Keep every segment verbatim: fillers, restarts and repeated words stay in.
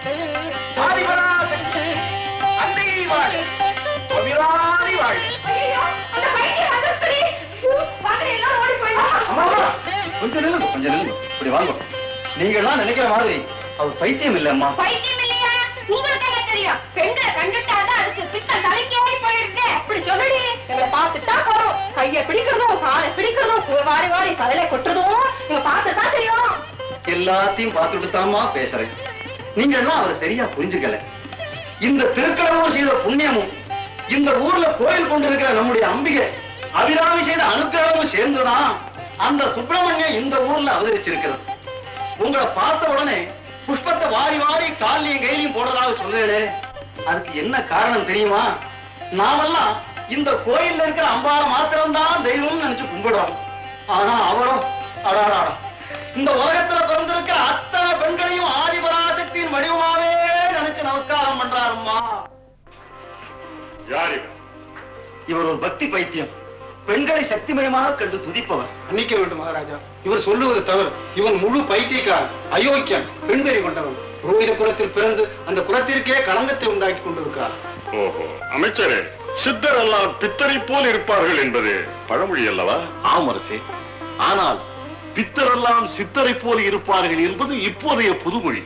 ஆதிபராசக்தி அன்னை வாழ், அபிராமி வாழ். கொஞ்சம் நில்லுங்க, கொஞ்சம் நில்லுங்க. இப்படி வாங்க. நீங்க எல்லாம் நினைக்கிற மாதிரி அவர் பைத்தியம் இல்ல அம்மா. பைத்தியம் இல்லையா? உங்களுக்கு என்ன தெரியும்? பெண்களை கண்டுட்டாதான் அதுக்கு பித்தம் தலைக்கேறி போயிருக்கு. அப்படி சொல்லி எங்களை பார்த்துட்டா போறோம். கையை பிடிக்கிறதும் காலை பிடிக்கிறதும் வாரி வாரி தலையில கொட்டுறதும் நீங்க பார்த்துதான் தெரியும். எல்லாத்தையும் பார்த்துட்டு தாமா பேசுறேன். நீங்க எல்லாம் அவரை சரியா புரிஞ்சுக்கல. இந்த திருக்கடவுள் செய்த புண்ணியமும் இந்த ஊர்ல கோயில் கொண்டிருக்கிற நம்முடைய அம்பிகை அபிராமி செய்த அனுக்கிரகமும் சேர்ந்துதான் அந்த சுப்பிரமணியம் இந்த ஊர்ல அவதரிச்சிருக்கிறது. உங்களை பார்த்த உடனே புஷ்பத்தை வாரி வாரி காலையும் கையிலையும் போடுறதாக சொல்றேன். அதுக்கு என்ன காரணம் தெரியுமா? நாமெல்லாம் இந்த கோயில்ல இருக்கிற அம்பாளை மாத்திரம்தான் தெய்வம்னு நினைச்சு கும்பிடுறோம். ஆனா அவரும் அடாடா இந்த உலகத்துல பிறந்திருக்கிற அத்தனை பெண்களையும் ஆதிபராசக்தியின் வடிவமாவே நினைச்சு நமஸ்காரம் பண்றாருமா. இவர் ஒரு பக்தி பைத்தியம். பெண்களை சக்திமயமாக கண்டு துதிப்பவர். மன்னிக்க வேண்டும் மகாராஜா, இவர் சொல்லுவது தவறு. இவன் முழு பைத்தியக்காரன், அயோக்கியன், பெண்வெறி கொண்டவன். புரோகித குலத்தில் பிறந்து அந்த குலத்திற்கே களங்கத்தை உண்டாக்கி கொண்டிருக்கிறார். ஓஹோ, அமைச்சரே, சித்தர் எல்லாம் பித்தரை போல் இருப்பார்கள் என்பது பழமொழி அல்லவா? ஆம் அரசே. ஆனால் பித்தரெல்லாம் சித்தரை போல் இருப்பார்கள் என்பது இப்போதைய புதுமொழி.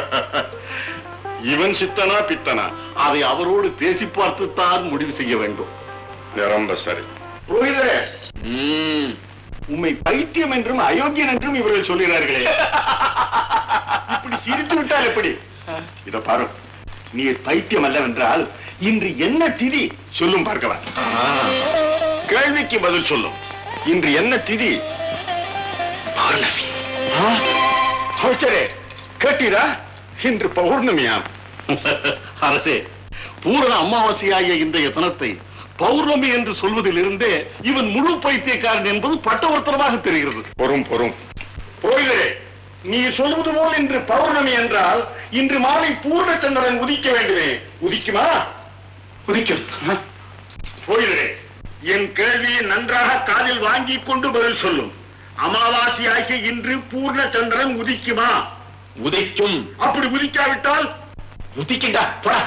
இவன் சித்தனா பித்தனா? அதை அவரோடு பேசி பார்த்துத்தான் முடிவு செய்ய வேண்டும். ரொம்ப சரி. புரோகிதரே, உம்மை பைத்தியம் என்றும் அயோக்கியன் என்றும் இவர்கள் சொல்கிறார்களே, இப்படி சிரித்து விட்டால் எப்படி? இத பாரு, நீர் பைத்தியம் அல்லவென்றால் இன்று என்ன திதி சொல்லும் பார்க்கலாம். கேள்விக்கு பதில் சொல்லும். இன்று என்ன திதி? பௌர்ணமி. அமைச்சரே, கேட்டீரா? இன்று பௌர்ணமியாம். அரசே, பூரண அமாவாசையாகிய இன்றைய தினத்தை பௌர்ணமி என்று சொல்வதில் இருந்தே இவன் முழு பைத்தியக்காரன் என்பது பட்டவர்த்தனமாக தெரிகிறது. பொறும் பொறும். புரோகிதரே, நீ சொல்வது போல் இன்று பௌர்ணமி என்றால் இன்று மாலை பூர்ணச்சந்திரன் உதிக்க வேண்டுமே. உதிக்குமா? உதிக்கும். புரோகிதரே, என் கேள்வியை நன்றாக காதில் வாங்கிக் கொண்டு பதில் சொல்லும். அமாவாசையாகிய இன்று பூர்ணச்சந்திரன் உதிக்குமா? உதிக்கும். அப்படி உதிக்காவிட்டால்? உதிக்கின்றா.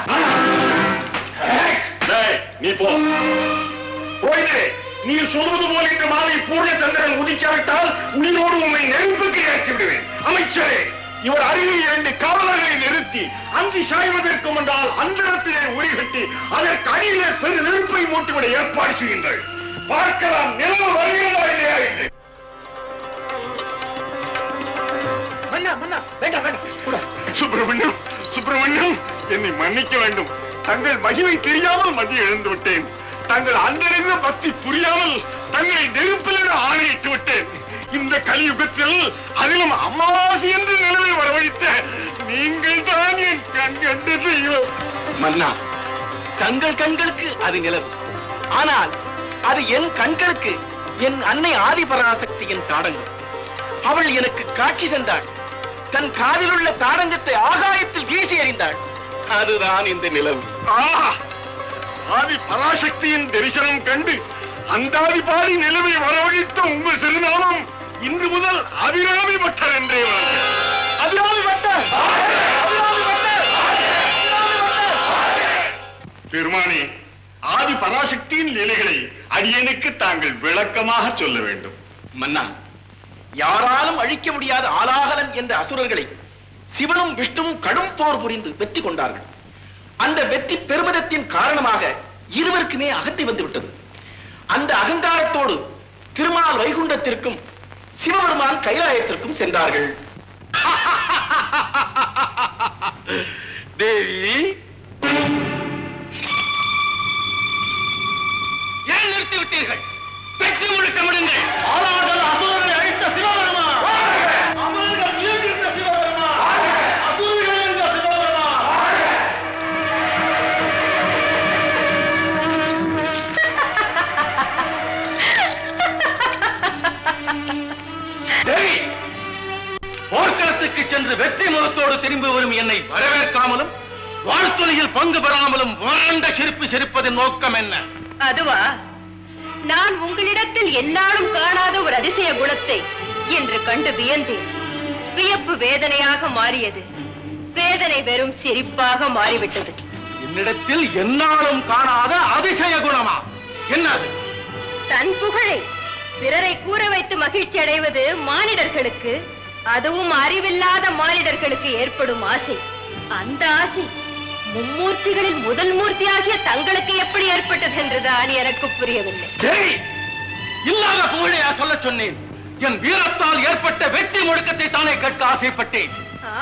நீ போ. புரோகிதரே, நீ சொல்வது போல் இன்று மாலை பூர்ணச்சந்திரன் உதிக்காவிட்டால் உயிரோடு உண்மை நெருப்புக்கு இறக்கி விடுவேன். அமைச்சரே, இவர் அருகில் இரண்டு காவலர்களை நிறுத்தி அந்தி சாய்வதற்கு முன்னால் அந்தரத்திலே உரிகட்டி அதற்கு அடியிலே பெரு நெருப்பை மூட்டுவிட ஏற்பாடு செய்யுங்கள். பார்க்கலாம் நிலவு வருகிறதா இல்லையா என்று. சுப்பிரமணியம், சுப்பிரமணியம், என்னை மன்னிக்க வேண்டும். தங்கள் மகிமை தெரியாமல் மதிய எழுந்து விட்டேன். தங்கள் அந்தரிந்த பக்தி புரியாமல் தங்களை நெருப்பிலிட ஆணையிட்டு விட்டேன். இந்த கலியுகத்தில் அதிலும் அமாவாசை என்று நிலவை வரவழைத்த நீங்கள் தான் என் கண் கண்டு செய்வோம். மன்னா, தங்கள் கண்களுக்கு அது நிலவு. ஆனால் அது என் கண்களுக்கு என் அன்னை ஆதிபராசக்தியின் தாடங்கம். அவள் எனக்கு காட்சி தந்தாள். தன் காதில் உள்ள தாடங்கத்தை ஆகாயத்தில் வீசி எறிந்தாள். அதுதான் இந்த நிலவு. ஆதி பராசக்தியின் தரிசனம் கண்டு அந்தாதி பாடி நிலவை வரவழைத்த உங்கள் திருநாமம் இன்று முதல் அபிராமி பட்டர் என்றே. அபிராமி பட்டர். பெருமானே, ஆதி பராசக்தியின் நிலைகளை அடியனுக்கு தாங்கள் விளக்கமாக சொல்ல வேண்டும். மன்னா, யாராலும் அழிக்க முடியாத ஆலாகலன் என்ற அசுரர்களை சிவனும் விஷ்ணுவும் கடும் போர் புரிந்து வெற்றி கொண்டார்கள். அந்த வெற்றி பெருமிதத்தின் காரணமாக இருவருக்குமே அகத்தி வந்து விட்டது. அந்த அகங்காரத்தோடு திருமால் வைகுண்டத்திற்கும் சிவபெருமான் கைலாயத்திற்கும் சென்றார்கள். தேவி, ஏன் நிறுத்திவிட்டீர்கள்? வெற்றி முழுக்கமிடுங்கள். ஆளாதல் அசுரர்களை அழித்த சிவபெருமான், அமரர்கள் உயிர்த்த சிவபெருமான், அசுரர்கள் என்ற சிவபெருமான். தேவி, போர்க்களத்துக்கு சென்று வெற்றி முகத்தோடு திரும்பி வரும் என்னை வரவேற்காமலும் வாழ்த்துறையில் பங்கு பெறாமலும் வாழ்ந்த சிரிப்பு சிரிப்பதின் நோக்கம் என்ன? அதுவா, நான் உங்களிடத்தில் என்னாலும் காணாத ஒரு அதிசய குணத்தை என்று கண்டு வியந்தேன். வியப்பு வேதனையாக மாறியது. வேதனை வெறும் சிரிப்பாக மாறிவிட்டது. என்னிடத்தில் என்னாலும் காணாத அதிசய குணமா? என்னது? தன் புகழை பிறரை கூற வைத்து மகிழ்ச்சி அடைவது மானிடர்களுக்கு, அதுவும் அறிவில்லாத மானிடர்களுக்கு ஏற்படும் ஆசை. அந்த ஆசை மும்மூர்த்திகளில் முதல் மூர்த்தியாகிய தங்களுக்கு எப்படி ஏற்பட்டது என்றுதான் எனக்கு புரியவில்லை. இல்லாத புகழையா சொல்ல சொன்னேன்? என் வீரத்தால் ஏற்பட்ட வெற்றி முழக்கத்தை தானே கேட்க ஆசைப்பட்டேன்.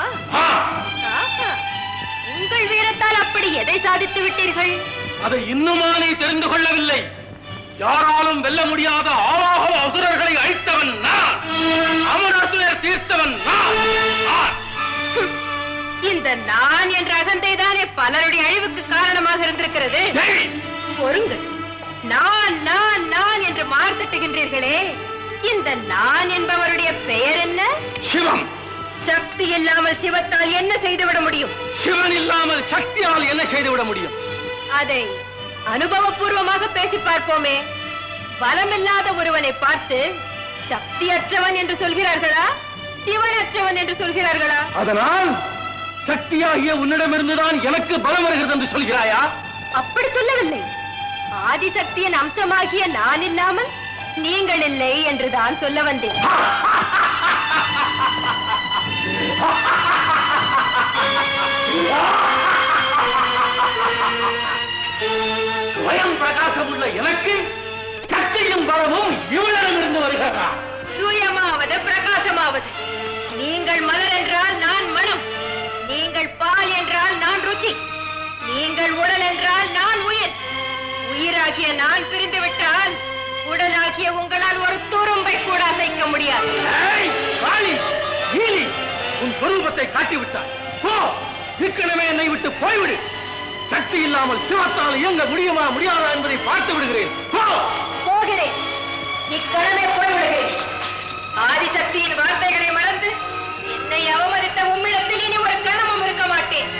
உங்கள் வீரத்தால் அப்படி எதை சாதித்து விட்டீர்கள்? அதை இன்னுமா நீ தெரிந்து கொள்ளவில்லை? யாராலும் வெல்ல முடியாத ஆறாக அசுரர்களை அழித்தவன் நான், அமரசுரர் தீர்த்தவன் நான். இந்த நான் என்ற அகந்தைதானே பலருடைய அழிவுக்கு காரணமாக இருந்திருக்கிறது. பொறுங்கள், நான் நான் நான் என்று மார்த்தட்டுகின்றீர்களே, இந்த நான் என்பவருடைய பெயர் என்ன? சிவம். சக்தி இல்லாமல் சிவத்தால் என்ன செய்துவிட முடியும்? சிவன் இல்லாமல் சக்தியால் என்ன செய்துவிட முடியும்? அதை அனுபவபூர்வமாக பேசி பார்ப்போமே. பலமில்லாத ஒருவனை பார்த்து சக்தியற்றவன் என்று சொல்கிறார்களா, சிவனற்றவன் என்று சொல்கிறார்களா? அதனால் சக்தியாகிய உன்னிடமிருந்துதான் எனக்கு பலம் வருகிறது என்று சொல்கிறாயா? அப்படி சொல்லவில்லை. ஆதிசக்தியின் அம்சமாகிய நான் இல்லாமல் நீங்கள் இல்லை என்றுதான் சொல்ல வந்தேன். ஸ்வயம் பிரகாசம் உள்ள எனக்கு சக்தியும் பலமும் இவளிடமிருந்து வருகிறதா? சுயமாவது பிரகாசமாவது. நீங்கள் மலர் என்றால் நான் மனம், நீங்கள் பால் என்றால் நான் ருச்சி, நீங்கள் உடல் என்றால் நான் உயிர். உயிராகிய நான் பிரிந்து விட்டால் உடலாகிய உங்களால் ஒரு துரும்பை கூட அசைக்க முடியாது. உன் சொரூபத்தை காட்டிவிட்டாய். போ, இக்கணமே என்னை விட்டு போய்விடு. சக்தி இல்லாமல் சிவத்தால் இயங்க முடியுமா முடியாதா என்பதை பார்த்து விடுகிறேன். போகிறேன், இக்கணமே போய்விடுகிறேன். ஆதிசக்தியின் வார்த்தைகளை மறந்து என்னை அவமதித்த உம்மிடத்தில் இனி ஒரு கணமும் இருக்க மாட்டேன்.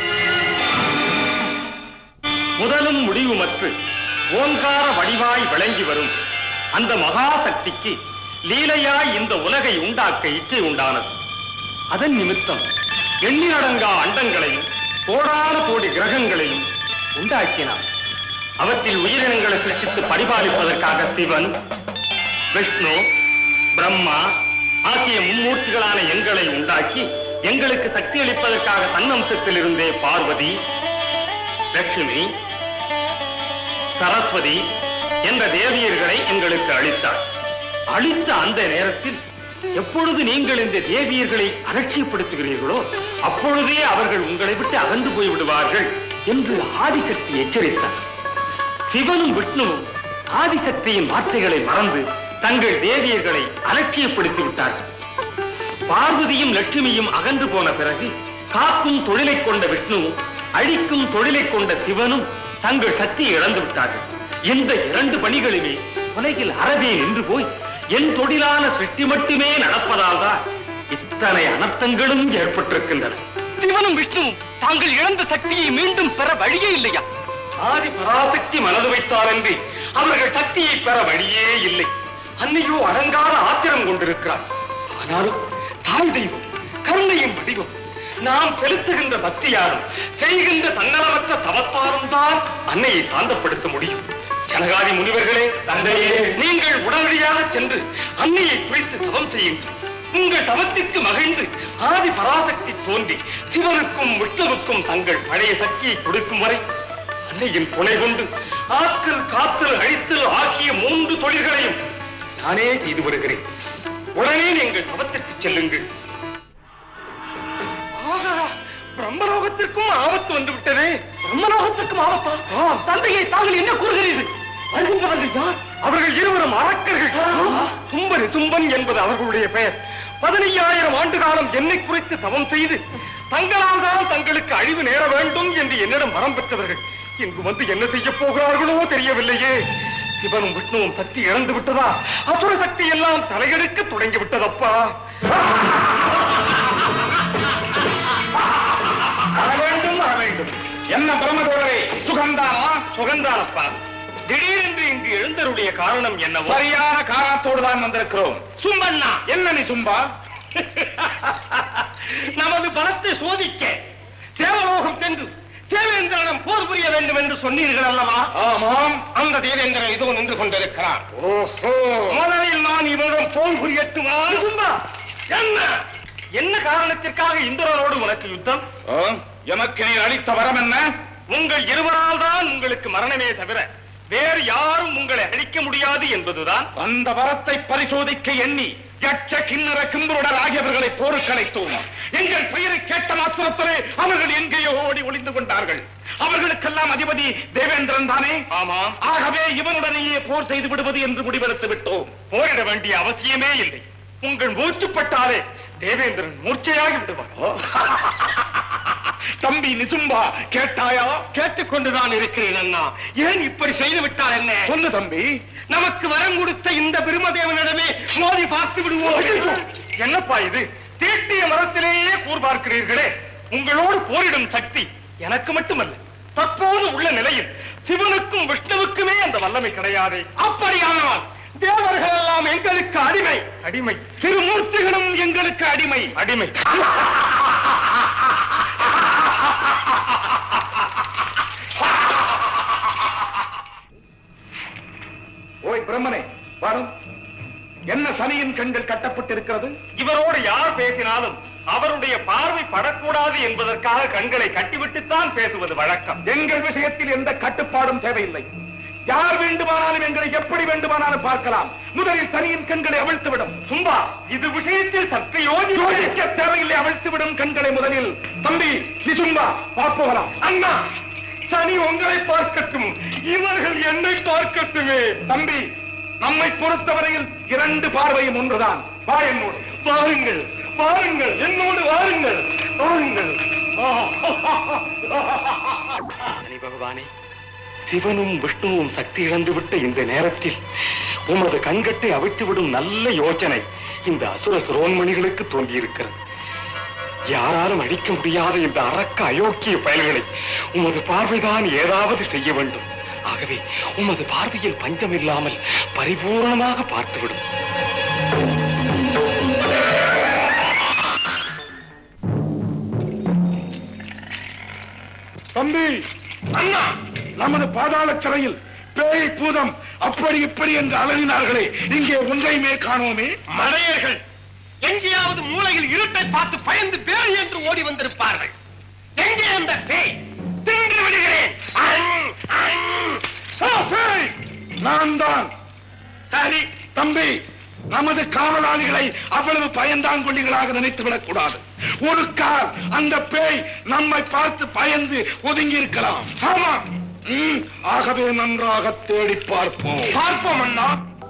முதலும் முடிவுமற்று ஓங்கார வடிவாய் விளங்கி வரும் அந்த மகாசக்திக்கு லீலையாய் இந்த உலகை உண்டாக்க இச்சை உண்டானது. அதன் நிமித்தம் எண்ணிலடங்கா அண்டங்களையும் கோடான கோடி கிரகங்களையும் உண்டாக்கினார். அவற்றில் உயிரினங்களை சிருஷ்டித்து பரிபாலிப்பதற்காக சிவன், விஷ்ணு, பிரம்மா ஆகிய மும்மூர்த்திகளான எங்களை உண்டாக்கி எங்களுக்கு சக்தி அளிப்பதற்காக தன்னம்சத்தில் இருந்தே பார்வதி, லட்சுமி, சரஸ்வதி என்ற தேவியர்களை எங்களுக்கு அளித்தார். அளித்த அந்த நேரத்தில் எப்பொழுது நீங்கள் இந்த தேவியர்களை அலட்சியப்படுத்துகிறீர்களோ அப்பொழுதே அவர்கள் உங்களை விட்டு அகன்று போய் விடுவார்கள் என்று ஆதிசக்தி எச்சரித்தார். சிவனும் விஷ்ணுவும் ஆதிசக்தியின் வார்த்தைகளை மறந்து தங்கள் தேவியர்களை அலட்சியப்படுத்தி விட்டார்கள். பார்வதியும் லட்சுமியும் அகன்று போன பிறகு காக்கும் தொழிலை கொண்ட விஷ்ணுவும் அழிக்கும் தொழிலை கொண்ட சிவனும் தங்கள் சக்தியை இழந்து விட்டார்கள். இந்த இரண்டு பணிகளுமே உலகில் அறவே நின்று போய் என் தொழிலான சிருஷ்டி மட்டுமே நடப்பதால் தான் இத்தனை அனர்த்தங்களும் ஏற்பட்டிருக்கின்றன. சிவனும் விஷ்ணுவும் தாங்கள் இழந்த சக்தியை மீண்டும் பெற வழியே இல்லையா? ஆதி பராசக்தி மனது வைத்தார் என்று அவர்கள் சக்தியை பெற வழியே இல்லை. அன்னையோ அடங்காத ஆத்திரம் கொண்டிருக்கிறார். ஆனாலும் தாய் தெய்வம் கருணையின் வடிவம் நாம் செலுத்துகின்ற பக்தியாரும் செய்கின்ற தன்னலமற்ற தவத்தாரும் தான் அன்னையை சாந்தப்படுத்த முடியும். ஜனகாதி முனிவர்களே, தந்தையே, நீங்கள் உடனடியாக சென்று அன்னையை குறித்து தவம் செய்யுங்கள். உங்கள் தவத்திற்கு மகிழ்ந்து ஆதி பராசக்தி தோன்றி சிவனுக்கும் விஷ்ணுவுக்கும் தங்கள் பழைய சக்தியை கொடுக்கும் வரை அன்னையின் துணை கொண்டு ஆக்கல், காத்தல், அழித்தல் ஆகிய மூன்று தொழில்களையும் நானே செய்து வருகிறேன். உடனே நீங்கள் தவத்திற்கு செல்லுங்கள். பிரம்மலோகத்திற்கும் ஆபத்து வந்து விட்டதே. பிரம்மலோகத்திற்கும் ஆபத்தா? தந்தையை தாங்கள் என்ன கூறுகிறீர்கள்? வருகின்றவர்கள் யார்? அவர்கள் இருவரும் அரக்கர்கள். தும்பன் தும்பன் என்பது அவர்களுடைய பெயர். பதினையாயிரம் ஆண்டு காலம் என்னை குறித்து தவம் செய்து தங்களால் தான் தங்களுக்கு அழிவு நேர வேண்டும் என்று என்னிடம் வரம் பெற்றவர்கள் இங்கு வந்து என்ன செய்ய போகிறார்களோ தெரியவில்லையே. சிவனும் விஷ்ணுவும் சக்தி இழந்து விட்டதா? அசுர சக்தி எல்லாம் தலையெடுக்க தொடங்கி விட்டதப்பா. வேண்டும் வர வேண்டும். என்ன பிரமதேவரே, சுகந்தானா? சுகந்தானப்பா. திடீரென்று இங்கு எழுந்தருடைய காரணம் என்ன? சரியான காரணத்தோடு தான் வந்திருக்கிறோம். சும்பண்ணா, என்ன நீ சும்பா? நமது பலத்தை சோதிக்க என்று தேவேந்திரனிடம் போர் புரிய வேண்டும் என்று சொன்னீர்கள் அல்லவா? ஆமாம். அந்த தேவேந்திரன் இதோ நின்று கொண்டிருக்கிறார். ஓஹோ, முதலில் நான் இவரிடம் போர் புரியட்டுமா? என்ன என்ன காரணத்திற்காக இந்திரனோடு உனக்கு யுத்தம்? எனக்கு நீ அளித்த வரம் என்ன? உங்கள் இருவரால் தான் உங்களுக்கு மரணமே தவிர வேறு யாரும் உங்களை அழிக்க முடியாது என்பதுதான். அந்த வரத்தை பரிசோதிக்க எண்ணி யட்ச கிண்ணற கிம்புருடர் ஆகியவர்களை போருக்கு அழைத்தோம். எங்கள் பெயரை கேட்ட மாத்திரத்திலே அவர்கள் எங்கேயோ ஓடி ஒளிந்து கொண்டார்கள். அவர்களுக்கெல்லாம் அதிபதி தேவேந்திரன் தானே? ஆமாம். ஆகவே இவனுடனேயே போர் செய்து விடுவது என்று முடிவெடுத்து விட்டோம். போரிட வேண்டிய அவசியமே இல்லை. உங்கள் மூச்சுப்பட்டாலே தேவேந்திரன் மூர்ச்சையாகி விடுவார். தம்பி நிசும்பா, கேட்டாயா? கேட்டுக்கொண்டுதான் இருக்கிறேன் அண்ணா. ஏன் இப்படி செய்து விட்டால் என்ன? சொல்லு தம்பி. நமக்கு வரம் கொடுத்த இந்த பிரம்மதேவனிடமே மோதி பார்த்து விடுவோம். என்னப்பா இது? தீட்டிய மரத்திலேயே கூர் பார்க்கிறீர்களே. உங்களோடு போரிடும் சக்தி எனக்கு மட்டுமல்ல, தற்போது உள்ள நிலையில் சிவனுக்கும் விஷ்ணுவுக்குமே அந்த வல்லமை கிடையாது. அப்படியானால் தேவர்கள் எல்லாம் எங்களுக்கு அடிமை. அடிமை. திருமூர்த்திகளும் எங்களுக்கு அடிமை. அடிமை. ஓய் பிரம்மனே, வரும். என்ன சனியின் கண்கள் கட்டப்பட்டிருக்கிறது? இவரோடு யார் பேசினாலும் அவருடைய பார்வை படக்கூடாது என்பதற்காக கண்களை கட்டிவிட்டுத்தான் பேசுவது வழக்கம். எங்கள் விஷயத்தில் எந்த கட்டுப்பாடும் தேவையில்லை. யார் வேண்டுமானாலும் எங்களை எப்படி வேண்டுமானாலும் பார்க்கலாம். முதலில் சனியின் கண்களை அவிழ்த்துவிடும். சும்பா, இது விஷயத்தில் சற்று யோசிக்க தேவையில்லை. அவிழ்த்துவிடும் கண்களை முதலில். தம்பி நிசும்பா, பார்ப்போகலாம். அண்ணா, சனி உங்களை பார்க்கட்டும், இவர்கள் என்னை பார்க்கட்டுமே. தம்பி, நம்மை பொறுத்தவரையில் இரண்டு பார்வையும் ஒன்றுதான். வா என்னோடு. வாருங்கள், வாருங்கள், என்னோடு வாருங்கள், வாருங்கள். பகவானே, சிவனும் விஷ்ணுவும் சக்தி இழந்துவிட்ட இந்த நேரத்தில் உமது கண்கட்டை அவிழ்த்துவிடும் நல்ல யோசனை இந்த அசுர சிரோன்மணிகளுக்கு தோன்றியிருக்கிறது. யாராலும் அழிக்க முடியாத இந்த அரக்க அயோக்கிய பயல்களை உமது பார்வைதான் ஏதாவது செய்ய வேண்டும். ஆகவே உமது பார்வையில் பஞ்சம் இல்லாமல் பரிபூர்ணமாக பார்த்துவிடும். தம்பி, அண்ணா, நமது பாதாள சிறையில் பேய் பூதம் அப்படி இப்படி என்று அலறினார்களே, இங்கே ஒன்றையுமே காணோமே. மடையர்கள் எங்கேயாவது மூலையில் இருட்டை பார்த்து பயந்து பேய் என்று ஓடி வந்திருப்பார்கள். எங்கே அந்த பேய்? தின்று விடுகிறேன். நான் தான். சரி தம்பி, நமது காவலாளிகளை அவ்வளவு பயந்தாங்கொள்ளிகளாக நினைத்து விடக்கூடாது. ஒரு கால் அந்த பேய் நம்மை பார்த்து பயந்து ஒதுங்கி இருக்கலாம். ஆமா, ஆகவே நன்றாக தேடி பார்ப்போம். பார்ப்போம் அண்ணா.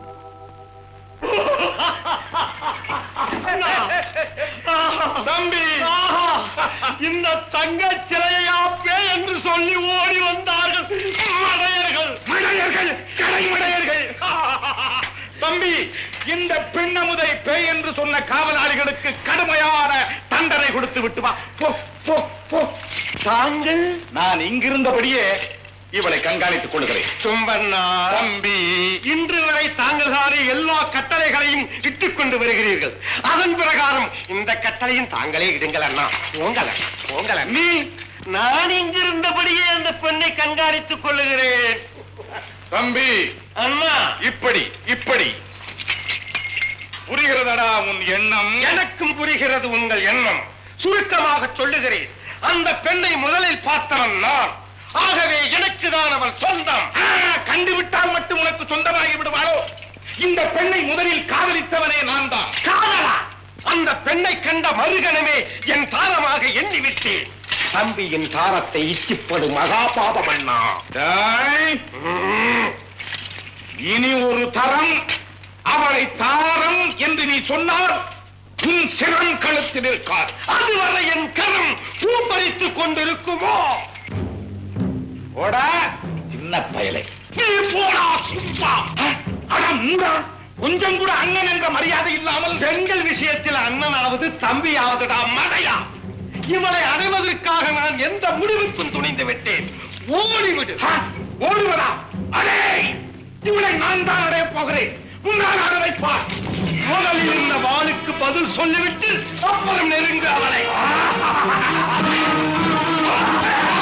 தம்பி, இந்த தங்க சிலையா பேய் என்று சொல்லி ஓடி வந்தார்கள் மடையர்கள். மடையர்கள், கடைமடையர்கள். தம்பி, இந்த பெண்ணமுதை பேய் என்று சொன்ன காவலாளிகளுக்கு கடுமையான தண்டனை கொடுத்து விட்டு வா. போ போ போ. தாங்கள், நான் இங்கிருந்தபடியே இவளை கண்காணித்துக் கொள்கிறேன். சும்பண்ணா தம்பி, இன்று வரை தாங்கள் தானே எல்லா கட்டளைகளையும் இட்டுக் கொண்டு வருகிறீர்கள். அதன் பிரகாரம் இந்த கட்டளையும் தாங்களே இடுங்கள் அண்ணா. போங்கல போங்கல. நீ, நான் இங்கிருந்தபடியே அந்த பெண்ணை கண்காணித்துக் கொள்ளுகிறேன். தம்பி அண்ணா, இப்படி இப்படி புரிகிறதடா உன் எண்ணம்? எனக்கும் புரிகிறது உங்கள் எண்ணம். சுருக்கமாக சொல்லுகிறேன். அந்த பெண்ணை முதலில் பார்த்தவன் நான். ஆகவே எனக்கு தான் அவள் சொந்தம். கண்டுவிட்டால் மட்டும் உனக்கு சொந்தமாகி விடுவாளோ? இந்த பெண்ணை முதலில் காதலித்தவனே நான் தான். காதலா? அந்த பெண்ணை கண்ட மறுகணமே என் தாரமாக எண்ணிவிட்டேன். தம்பியின் தாரத்தை இச்சிப்பது மகா பாபம் அண்ணா. இனி ஒரு தரம் அவளை தாரம் என்று நீ சொன்னால் உன் சிரம் கழுத்தில் இருக்கார். அதுவரை என் கரம் பூப்பறித்துக் கொண்டிருக்குமோ? போடா சின்ன பயலை. போடா சும்மா. கொஞ்சம் கூட அண்ணன் என்ற மரியாதை இல்லாமல் பெண்கள் விஷயத்தில் அண்ணனாவது தம்பியாவதுடா மடையா. இவளை அடைவதற்காக நான் எந்த முடிவுக்கும் துணிந்து விட்டேன். ஓடிவிடு. ஓடுவதா? அடே, இவளை நான் தான் அடைய போகிறேன். முன்னால் அடைப்பார். முதலில் இந்த வாளுக்கு பதில் சொல்லிவிட்டு அப்புறம் நெருங்க அவளை.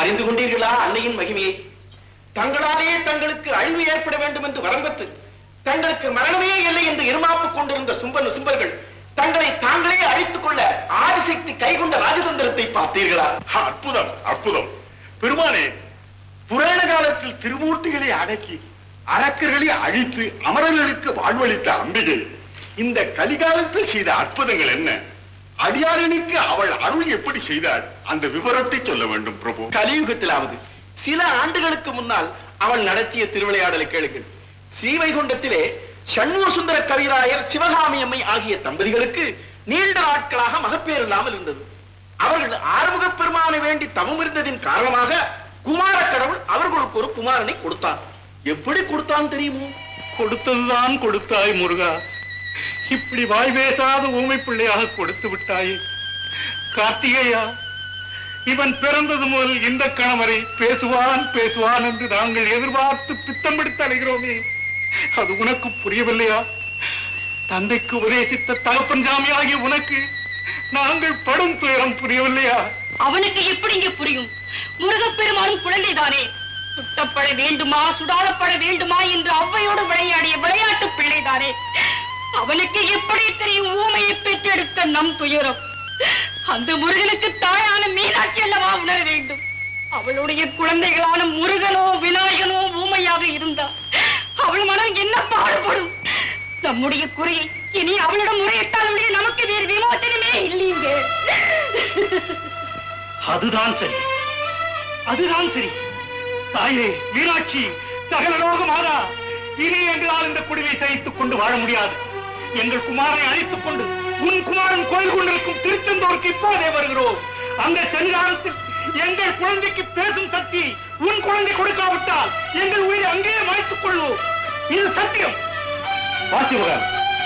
அறிந்து கொண்டீர்களா அன்னையின் மகிமையை? தங்களாலேயே தங்களுக்கு அழிவு ஏற்பட வேண்டும் என்று வரம்பெற்று தங்களுக்கு மரணமே இல்லை என்று இருமாப்பு கொண்டிருந்த சும்பன் சும்பர்கள் தங்களை தாங்களே அழித்துக் கொள்ள ஆதிசக்தி கைகொண்ட ராஜதந்திரத்தை பார்த்தீர்களா? அற்புதம், அற்புதம். பெருமானே, புராண காலத்தில் திருமூர்த்திகளை அடக்கி அரக்கர்களை அழித்து அமரர்களுக்கு வாழ்வளித்த அம்பிகை இந்த கலிகாலத்தில் செய்த அற்புதங்கள் என்ன? அடியாரனுக்கு அவள் அருள் எப்படி செய்தாள்? அந்த விவரத்தை சொல்ல வேண்டும் பிரபு. கலியுகத்திலாவது சில ஆண்டுகளுக்கு முன்னால் அவள் நடத்திய திருவிளையாடலை கேளுங்கள். ஸ்ரீவைகுண்டத்திலே சண்முக சுந்தர கவிராயர் சிவகாமி அம்மை ஆகிய தம்பதிகளுக்கு நீண்ட நாட்களாக மகப்பேறு இல்லாமல் இருந்தது. அவர்கள் ஆறுமுக பெருமானை வேண்டி தவம் இருந்ததின் காரணமாக குமார கடவுள் அவர்களுக்கு ஒரு குமாரனை கொடுத்தார். எப்படி கொடுத்தான் தெரியுமோ? கொடுத்ததுதான் கொடுத்தாய் முருகா, இப்படி வாய் பேசாத ஊமை பிள்ளையாக கொடுத்து விட்டாயே. கார்த்திகேயா, இவன் பிறந்தது முதல் இந்த கணவரை பேசுவான் பேசுவான் என்று நாங்கள் எதிர்பார்த்து பித்தம் பிடித்து அழைகிறோமே, அது உனக்கு புரியவில்லையா? தந்தைக்கு உபதேசித்த தகப்பன் சாமி ஆகிய உனக்கு நாங்கள் படும் துயரம் புரியவில்லையா? அவனுக்கு எப்படி இங்க புரியும்? முருகப்பெருமானும் குழந்தைதானே. சுட்டப்பட வேண்டுமா சுடாடப்பட வேண்டுமா என்று அவ்வையோடு விளையாடிய விளையாட்டு பிள்ளைதானே. அவனுக்கு எப்படி தெரியும் ஊமையை பெற்றெடுத்த நம் துயரம்? அந்த முருகனுக்கு தாயான மீனாட்சி அல்லவா உணர வேண்டும். அவளுடைய குழந்தைகளான முருகனோ விநாயகனோ ஊமையாக இருந்தார். அவள் மனம் என்ன பாடுபடும்? நம்முடைய குறையை இனி அவளிடம் முறையிட்டால் நமக்கு வேறு விமோசனமே இல்லைங்க. அதுதான் சரி, அதுதான் சரி. தாயே மீனாட்சி, சகலலோக மாதா, இனி எங்களால் இந்த குடிலை சகித்துக் கொண்டு வாழ முடியாது. எங்கள் குமாரனை அழைத்துக் கொண்டு உன் குமாரன் கோயில் கொண்டிருக்கும் திருச்செந்தூருக்கு இப்போதே வருகிறோம். அந்த சன்னிதானத்தில் எங்கள் குழந்தைக்கு பேசும் சக்தி உன் குழந்தை கொடுக்காவிட்டால் எங்கள் உயிரை அங்கேயே மாய்த்துக் கொள்வோம். இது சத்தியம். வாசிமுகன்,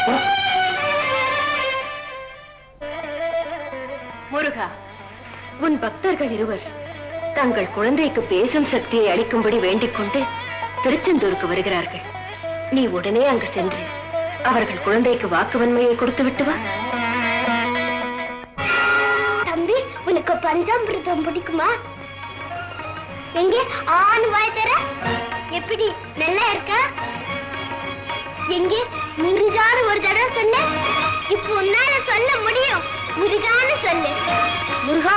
முருகா, உன் பக்தர்கள் இருவர் தங்கள் குழந்தைக்கு பேசும் சக்தியை அளிக்கும்படி வேண்டிக் கொண்டு திருச்செந்தூருக்கு வருகிறார்கள். நீ உடனே அங்கு சென்று அவர்கள் குழந்தைக்கு வாக்குவன்மையை கொடுத்து விட்டு வா. தம்பி, உனக்கு பஞ்சாமிர்தம் பிடிக்குமா? எங்கே ஆண் வாய் தர? எப்படி நல்லா இருக்கா? எங்கே முருகான்னு ஒரு தடவை சொன்ன? இப்போ உன்னால சொல்ல முடியும். முருகான்னு சொல்லு. முருகா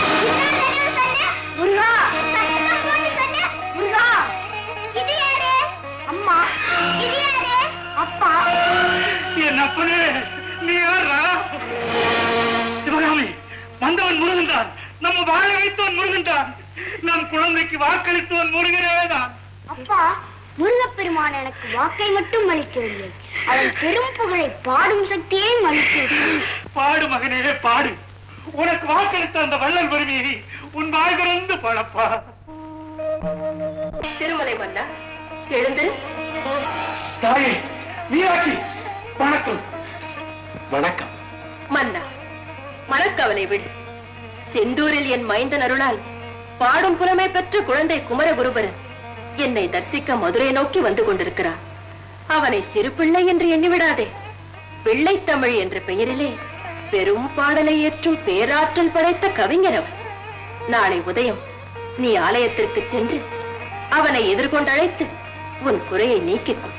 முருகா முருகா. இது யாரு? அம்மா. இது யாரு? அப்பா. என் அப்பனே, நீ யாரா? சிவகாமி, வந்தவன் முருகன் தான். நம்ம வாழ வைத்தவன் முருகன் தான். நம் குழந்தைக்கு வாக்களித்தவன் முருகனே தான். அப்பா, முருகப்பெருமான் எனக்கு வாக்கை மட்டும் அளிக்கவில்லை, அவன் பெரும் புகழை பாடும் சக்தியே அளிக்கிறது. பாடு மகனே, பாடு. உனக்கு வாக்களித்த அந்த வள்ளல் பெருமையை உன் வாழ்கிறந்து பாடப்பா. திருமலை மன்னா, எழுந்து. தாயே மீனாட்சி, வணக்கம். வணக்கம். மன்னா, மனக்கவலை விடு. செந்தூரில் என் மைந்தன் அருளால் பாடும் புலமை பெற்ற குழந்தை குமரகுருபரன் என்னை தரிசிக்க மதுரை நோக்கி வந்து கொண்டிருக்கிறார். அவனை சிறு பிள்ளை என்று எண்ணிவிடாதே. பிள்ளைத்தமிழ் என்ற பெயரிலே பெரும் பாடலை ஏற்றும் பேராற்றல் படைத்த கவிஞர் அவன். நாளை உதயம் நீ ஆலயத்திற்கு சென்று அவனை எதிர்கொண்டழைத்து உன் குறையை நீக்கிக்கொள்.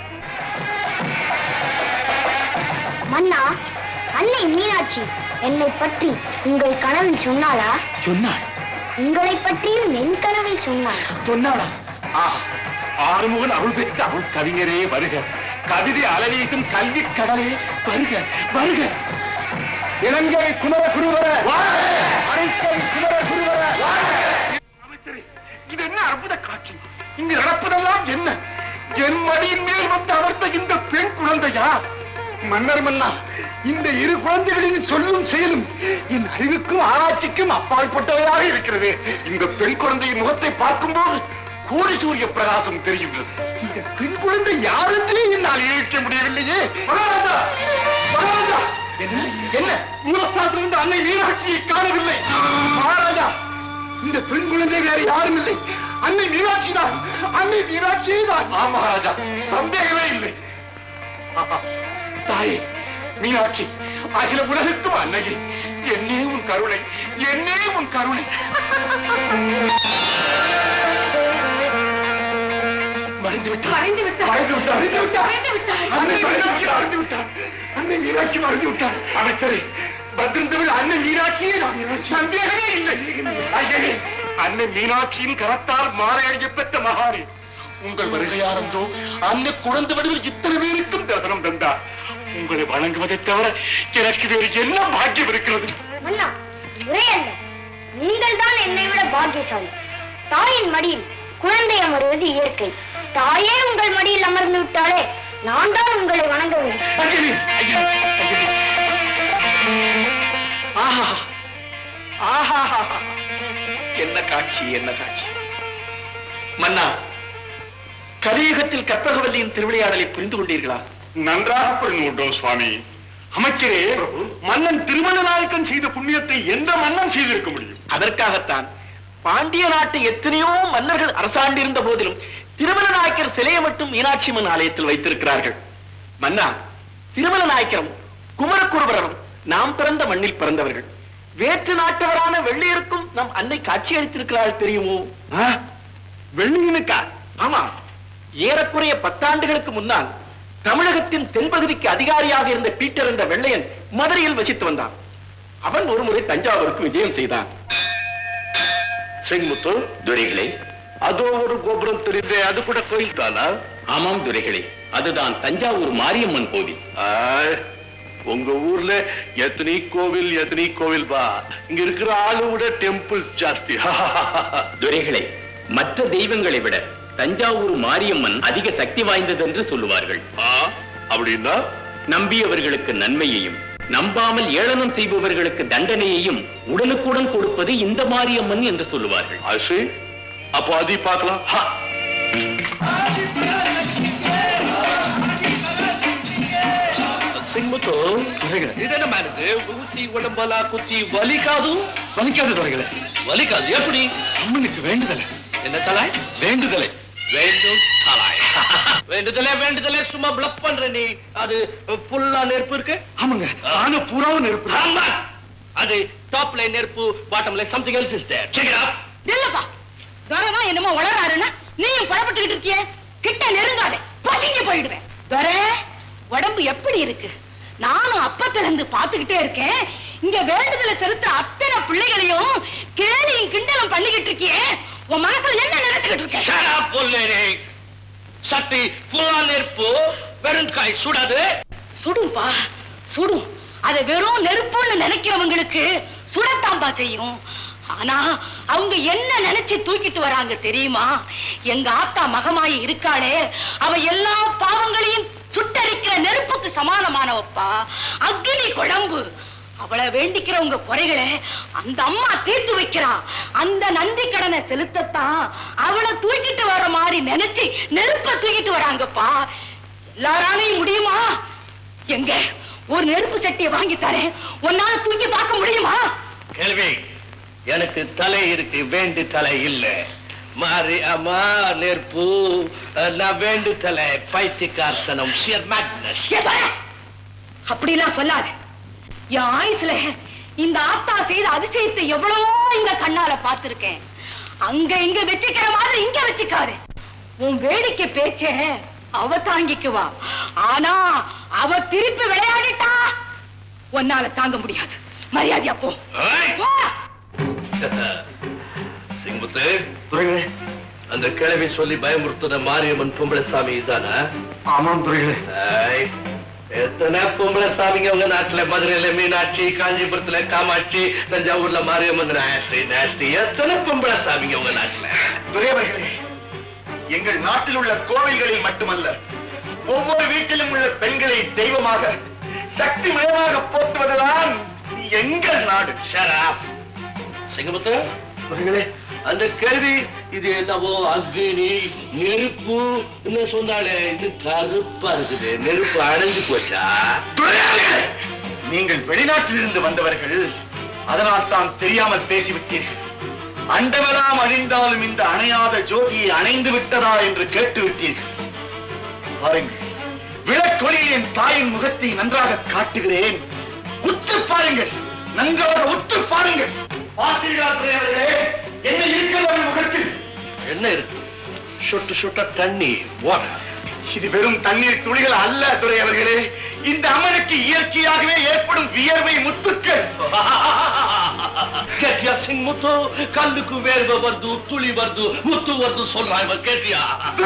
மன்னா, அன்னை மீனாட்சி என்னை பற்றி உங்கள் கனவில் சொன்னாளா? சொன்னாள். உங்களை பற்றியும் என் கனவில் சொன்னாள். சொன்னாளா? ஆறுமுகன் அருள் பெற்ற அருள் கவிஞரே வருக. கவிதை அலவீசும் கல்வி கடலே வருக வருக. இலங்கை குமர குருவர, குமர குருவர. அமைச்சரே, இது என்ன அற்புத காட்சி! இங்கு நடப்பதெல்லாம் என்ன? என் மடியின் மேல் வந்து அமர்ந்த இந்த பெண் குழந்தையா? மன்னர் மன்னா, இந்த இரு குழந்தைகளின் சொல்லும் செயலும் என் அறிவுக்கும் ஆராய்ச்சிக்கும் அப்பாற்பட்டவையாக இருக்கிறது. இந்த பெண் குழந்தையின் முகத்தை பார்க்கும்போது கோடி சூரிய பிரகாசம் தெரிகிறது. இந்த பெண் குழந்தை யாரென்றே என்னால் யோசிக்க முடியவில்லையே. மகாராஜா, மகாராஜா, என்ன மூலஸ்தானத்திலிருந்து அன்னை மீனாட்சியை காணவில்லை? மகாராஜா, இந்த பெண் குழந்தை வேற யாரும் இல்லை, அன்னை மீனாட்சி தான். அன்னை மீனாட்சியே தான். ஆமா மகாராஜா, சந்தேகமே இல்லை. தாயே மீனாட்சி, அகில உலகத்தும் அன்னையே, என்னே உன் கருணை, என்னே உன் கருணை. மறைந்து விட்டார் மறைந்து விட்டார் மறைந்து விட்டார் மறைந்து விட்டார் மறைந்து விட்டார் அன்னை மீனாட்சி மறைந்து விட்டார் அன்னை மீனாட்சி மறைந்து விட்டார் அமைச்சரே பத்ரந்தவில் அன்னை மீனாட்சியே சந்தேகமே இல்லை ஐயனே அன்னை மீனாட்சியின் கரத்தால் மாலை அழிய பெற்ற மகானே உங்கள் வருகையாரன்றோ அன்னை குழந்தை வடிவில் இத்தனை பேருக்கும் தரிசனம் தந்தார் உங்களை வணங்குவதை தவிர எனக்கு வேறு என்ன பாக்கியம் இருக்கிறது மன்னா முறையல்ல நீங்கள் தான் என்னை விட பாக்கியசாலி தாயின் மடியில் குழந்தை அமர்வது இயற்கை தாயே உங்கள் மடியில் அமர்ந்து விட்டாலே நான் தான் உங்களை வணங்க வேண்டும் ஆஹா ஆஹா என்ன காட்சி என்ன காட்சி மன்னா கலியுகத்தில் கற்பகவல்லியின் திருவிளையாடலை புரிந்து கொண்டீர்களா நன்றாக புரிந்து கொண்டோம் சுவாமி அமைச்சரே மன்னன் திருமண நாயக்கன் செய்த புண்ணியத்தை எந்த மன்னன் செய்திருக்க முடியும் அதற்காகத்தான் பாண்டிய நாட்டு எத்தனையோ மன்னர்கள் அரசாண்டிருந்த போதிலும் திருமல நாயக்கர் சிலையை மட்டும் மீனாட்சி அம்மன் ஆலயத்தில் வைத்திருக்கிறார்கள் மன்னா திருமல நாயக்கரும் குமரகுருபரரும் நாம் பிறந்த மண்ணில் பிறந்தவர்கள் வேற்று நாட்டவரான வெள்ளையருக்கும் நம் அன்னை காட்சி அளித்திருக்கிறாள் தெரியுமோ வெள்ளியனுக்கா ஆமா ஏறக்குறைய பத்தாண்டுகளுக்கு முன்னால் தமிழகத்தின் தென்பகுதிக்கு அதிகாரியாக இருந்த பீட்டர் என்ற வெள்ளையன் மதுரையில் வசித்து வந்தான். அவன் ஒருமுறை தஞ்சாவூருக்கு விஜயம் செய்தான். செங்குமுத்து துரைகளே, அதோ ஒரு கோபுரம் தெரிந்தே, அது கூட கோயில் தானா? ஆமாம் துரைகளே, அதுதான் தஞ்சாவூர் மாரியம்மன் கோவில். உங்க ஊர்ல எத்தனை கோவில் எத்தனை கோவில் பா, இங்க இருக்கிற ஆளு விட டெம்பிள் ஜாஸ்தி. துரைகளே, மற்ற தெய்வங்களை விட தஞ்சாவூர் மாரியம்மன் அதிக சக்தி வாய்ந்தது என்று சொல்லுவார்கள். அப்படின்னா நம்பியவர்களுக்கு நன்மையையும் நம்பாமல் ஏளனம் செய்பவர்களுக்கு தண்டனையையும் உடனுக்குடன் கொடுப்பது இந்த மாரியம்மன் என்று சொல்லுவார்கள். ஆசை, அப்போ அதை பார்க்கலாம். ஊசி உடம்பலா குச்சி வலிக்காது வலிக்காது துறைகளை வலிக்காது. எப்படி? அம்மனுக்கு வேண்டுதலை. என்ன தலாய்? வேண்டுதலை. வேண்டும் தலாய். வேண்டுதலே வேண்டுதலே சும்மா பிளப் பண்ற நீ. அது புல்லா நெருப்பு இருக்கு. ஆமாங்க, ஆனா பூராவும் நெருப்பு. ஆமா, அது டாப்ல நெருப்பு, பாட்டம்ல something else is there. Check it out. இல்லப்பா, துரைவா என்னமோ வளராருன்னா நீயும் புறப்பட்டுக்கிட்டு இருக்கியே, கிட்ட நெருங்காதே, பசிங்க போயிடுவேன். துரை, உடம்பு எப்படி இருக்கு? நானும் அப்பத்துல இருந்து பாத்துக்கிட்டே இருக்கேன். இங்க வேண்டுதலை செலுத்த அத்தனை பிள்ளைகளையும் கேலியும் கிண்டலும் பண்ணிக்கிட்டு இருக்கியே, உன் மனசுல என்ன நினைச்சுக்கிட்டு இருக்க? ஷட் அப் புல்லேனே. சட்டி புல்லா நெருப்பு வெறுங்காய் சுடாது. சுடும்பா, சுடும். அதை வெறும் நெருப்புன்னு நினைக்கிறவங்களுக்கு சுடத்தாம்பா செய்யும். ஆனா அவங்க என்ன நினைச்சு தூக்கிட்டு வராங்க தெரியுமா? எங்க ஆத்தா மகமாயி இருக்காளே, அவ எல்லா பாவங்களையும் சுட்டரிக்கிற நெருப்புக்கு சமானமானவப்பா. அக்னி குழம்பு. அவளை வேண்டிக்கிறவங்க குறைகளை அந்த அம்மா தீர்த்து வைக்கிறா. அந்த நன்றி கடனை செலுத்தத்தான் அவளை தூக்கிட்டு வர மாதிரி நினைச்சு நெருப்ப தூக்கிட்டு வராங்கப்பா. எல்லாராலையும் முடியுமா? எங்க ஒரு நெருப்பு சட்டியை வாங்கி தரேன், உன்னால தூக்கி பார்க்க முடியுமா? கேள்வி, எனக்கு தலை இருக்கு, வேண்டு தலை இல்ல. மாறி அம்மா நெருப்பு, நான் வேண்டு தலை. பைத்தியக்காரத்தனம், ஷியர் மேட்னஸ். அப்படிலாம் சொல்லாது. என் ஆயுசுல இந்த ஆத்தா செய்த அதிசயத்தை எவ்வளவோ இந்த கண்ணால பார்த்திருக்கேன். அங்க இங்க வச்சுக்கிற மாதிரி இங்க வச்சுக்காரு. உன் வேடிக்கை பேச்ச அவ தாங்கிக்குவா. ஆனா அவ திருப்பி விளையாடிட்டா உன்னால தாங்க முடியாது. மரியாதையா போ. சிங்முத்து, அந்த கிழமை சொல்லி பயமுறுத்துன மாரியம்மன் பொம்பளை சாமி தானா? ஆமாம் துறைகளே. எத்தனை பொம்பளை சாமிங்க உங்க நாட்டுல? மதுரையில மீனாட்சி, காஞ்சிபுரத்துல காமாட்சி, தஞ்சாவூர்ல மாரியம்மன், நாஸ்தி நாஸ்தி. எத்தனை பொம்பளை சாமிங்க உங்க நாட்டுல? துறையவர்களே, எங்கள் நாட்டில் உள்ள கோவில்களில் மட்டுமல்ல, ஒவ்வொரு வீட்டிலும் உள்ள பெண்களை தெய்வமாக சக்தி மயமாக போற்றுவதுதான் எங்கள் நாடு. சிங்கமுத்து, அந்த கேள்வி இது என்னவோ அக்னி நெருப்பு சொன்னாலே, இது கருப்பா இருக்குது. நெருப்பு அணைஞ்சு போச்சா? நீங்கள் வெளிநாட்டில் இருந்து வந்தவர்கள், அதனால் தான் தெரியாமல் பேசிவிட்டீர்கள். அண்டமெல்லாம் அழிந்தாலும் இந்த அணையாத ஜோதியை அணைந்து விட்டதா என்று கேட்டு விட்டீர்கள். பாருங்கள், விளக்கொளியில் என் தாயின் முகத்தை நன்றாக காட்டுகிறேன். உற்று பாருங்கள், நன்றாக உற்று பாருங்கள். பார்த்தீர்களா துரையவர்களே, என்ன இருக்கிறது முகத்தில்? என்ன இருக்கு? சொட்டு சொட்ட தண்ணீர் water. இது வெறும் தண்ணீர் துளிகள் அல்ல துரை அவர்களே. இந்த அம்மனுக்கு இயற்கையாகவே ஏற்படும் வியர்வை முத்துக்கள். கேட்டியா சிங் முத்து? கல்லுக்கு வேர்வை வருது, துளி வருது, முத்து வருது சொல்றாங்க. கேட்டியா?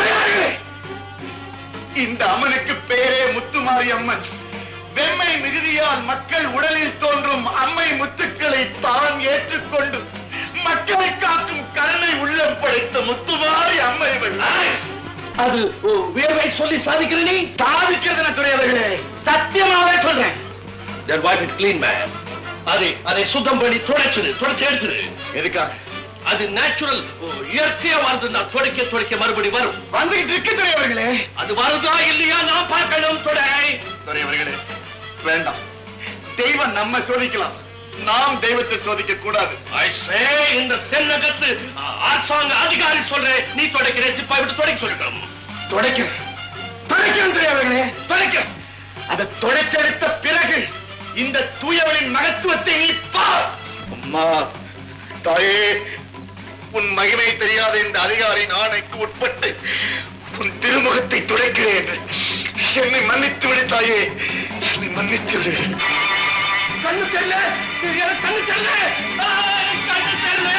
இந்த அம்மனுக்கு பேரே முத்துமாரி அம்மன். வெம்மை மிகுதியால் மக்கள் உடலில் தோன்றும் அம்மை முத்துக்களை தான் ஏற்றுக்கொண்டு மக்களை காக்கும் கருணை உள்ளம் படைத்த முத்துமாரி அம்மை. அது வேர்வை சொல்லி சாதிக்கிற நீ சாதிக்கிறது துறையவர்களே, சத்தியமாவே சொல்றேன். Then wipe it clean, man. அதை அதை சுத்தம் பண்ணி துடைச்சிடு, துடைச்சு எடுத்துடு. எதுக்காக? அது நேச்சுரல், இயற்கையா வருது. நான் துடைக்க துடைக்க மறுபடி வரும். வந்துகிட்டு இருக்கு துறையவர்களே. அது வருதா இல்லையா நான் பார்க்கணும். துடை துறையவர்களே வேண்டாம். தெய்வம் நம்ம சோதிக்கலாம், நாம் தெய்வத்தை சோதிக்க கூடாது. I say, இந்த தென்னகத்து அரசாங்க அதிகாரி சொல்றேன், நீ துடைக்கிற சிப்பாய் விட்டு துடைக்க சொல்லிக்கணும். துடைக்கிறேன் துடைக்கிறேன் துறையவர்களே, துடைக்கிறேன். அதை துடைச்செடுத்த பிறகு இந்த தூயவளின் மகத்துவத்தை நீ பார். அம்மா தாயே, உன் மகிமை தெரியாத இந்த அதிகாரியின் ஆணைக்கு உட்பட்டு உன் திருமுகத்தை துடைக்கிறேன். என்னை மன்னித்து விடு தாயே, என்னை மன்னித்து விடு. கண்ணு செல்ல கண்ணு செல்ல கண்ணு செல்ல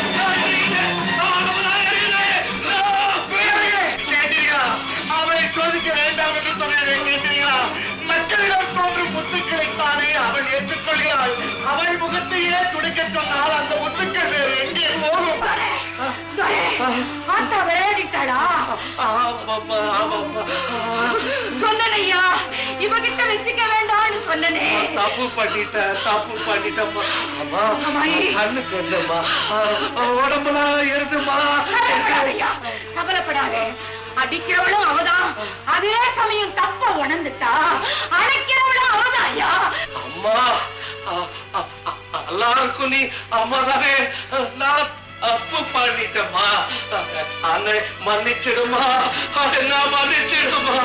அவளை சோதிக்க வேண்டாம் என்று சொன்னீங்களா? மக்களிடம் தோன்றும் முத்துக்களை தானே அவள் ஏற்றுக்கொள்கிறாள். அவள் முகத்தையே துடைக்க சொன்னால் அந்த முத்துக்கள் வேறு எங்கே போகும்? ஆத்தா விளையாடிட்டாளா? சொன்னனையா, இவகிட்ட வச்சுக்க வேண்டாம்னு சொன்னனே. தப்பு பண்ணிட்ட தப்பு பண்ணிட்டம்மா. அம்மா கண்ணு கொஞ்சம்மா, உடம்புலாம் எருதுமா. கவலைப்படாதே, அடிக்கிறவளும் அவதான். அதே சமயம் தப்ப உணர்ந்துட்டா அடைக்கிறவளும் அவதான். ஐயா அம்மா, எல்லாருக்கும் நீ அம்மா தானே. நான் தப்பு பண்ணிட்டம்மா. அன்னை மன்னிச்சிடுமா, அண்ணா மன்னிச்சிடுமா.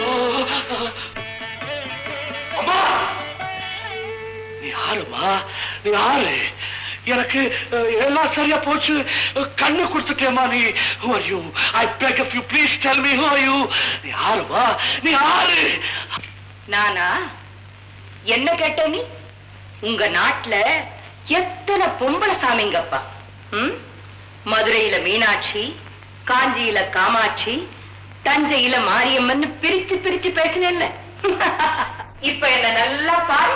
அம்மா நீ யாருமா? நீ யாரு? எனக்கு எல்லாம் சரியா போச்சு, கண்ணு கொடுத்துட்டேமா. நீ who are you? I beg of you, please tell me who are you? நீ யாருமா? நீ யாரு? நானா? என்ன கேட்ட நீ? உங்க நாட்டுல எத்தனை பொம்பளை சாமிங்கப்பா? ம்? மதுரையில மீனாட்சி, காஞ்சியில காமாட்சி, தஞ்சையில மாரியம்மன் பிரிச்சு பிரிச்சு பேசினேன்ல. இப்ப என்ன நல்லா பாரு.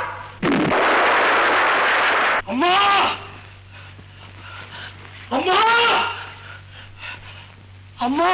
அம்மா அம்மா அம்மா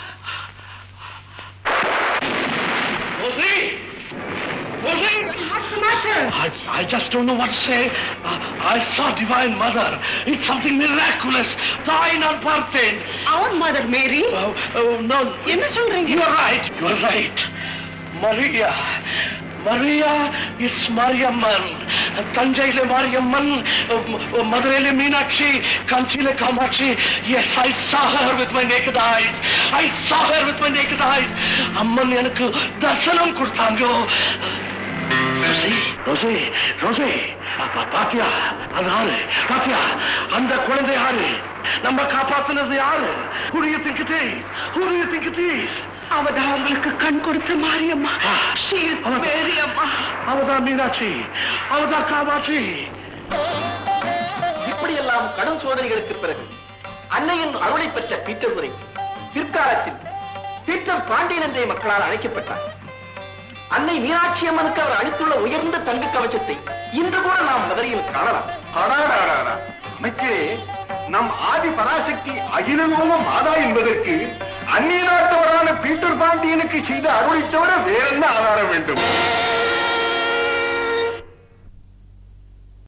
Rosie! Rosie! What's the matter? I, I just don't know what to say. Uh, I saw Divine Mother. It's something miraculous. தாய் நான் பார்த்தேன். Our mother Mary? Oh, oh, no. என்ன சொல்றீங்க? You're right. You're right. Maria. Maria, it's Mariamman. Tanjaile Mariamman, Madurai Meenakshi, Kanchile Kamachi. Yes, I saw her with my naked eyes. I saw her with my naked eyes. Amman enakku darshanam kodutanga. Rosie, Rosie, Rosie. பாத்தியா? அது யாரு? பாத்தியா? அந்த குழந்தை யாரு? நம்ம காப்பாத்தினது யாரு? Who do you think it is? Who do you think it is? அவதான் அவங்களுக்கு கண் கொடுத்த மாரியம்மா. அம்மா அவதான் மீனாட்சி, அவதான் காமாட்சி. இப்படியெல்லாம் கடும் சோதனைகளுக்கு பிறகு அன்னையின் அருளை பெற்ற பீட்டர்துரை பிற்காலத்தில் பீட்டர் பாண்டியன் என்ற மக்களால் அழைக்கப்பட்டார். அன்னை மீனாட்சி அம்மனுக்கு அவர் அளித்துள்ள உயர்ந்த தங்க கவச்சத்தை இன்று கூட நாம் மதுரையில் காணலாம். அமைச்சரே, நம் ஆதி பராசக்தி அகிலலோக மாதா என்பதற்கு அந்நிய நாட்டவரான பீட்டர் பாண்டியனுக்கு செய்த அருளை தவிர வேற என்ன ஆதாரம் வேண்டும்?